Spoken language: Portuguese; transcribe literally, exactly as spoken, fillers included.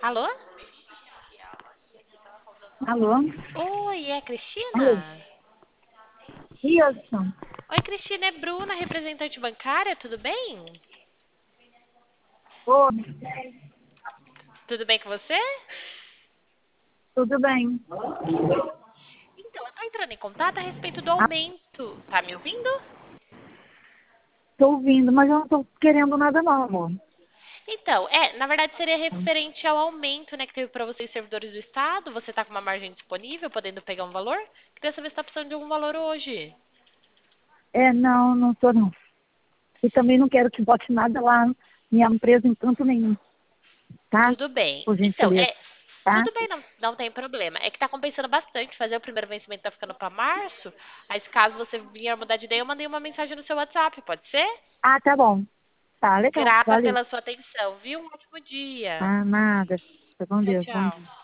Alô? Alô? Oi, é a Alô? Cristina? Wilson? Oi, Cristina, é Bruna, representante bancária, tudo bem? Oi, Tudo bem com você? tudo bem? Então, eu tô entrando em contato a respeito do Ah, aumento. Tá me ouvindo? tô ouvindo, mas eu não tô querendo nada não, amor. Então, é, na verdade seria referente ao aumento, né, que teve para vocês servidores do Estado. Você tá com uma margem disponível, podendo pegar um valor? Queria saber se tá precisando de algum valor hoje. É, não, não tô não. E também não quero que bote nada lá, minha empresa em canto nenhum, tá? Tudo bem. Por Então, gentileza, é, tá? tudo bem, não, não tem problema. É que tá compensando bastante fazer o primeiro vencimento tá ficando para março. Aí, se caso você vier mudar de ideia, eu mandei uma mensagem no seu WhatsApp, pode ser? Ah, tá bom. Tá, legal, Grata valeu. pela sua atenção, viu? Um ótimo dia. Ah, nada. Fica com Tchau, Deus, bom dia. tchau.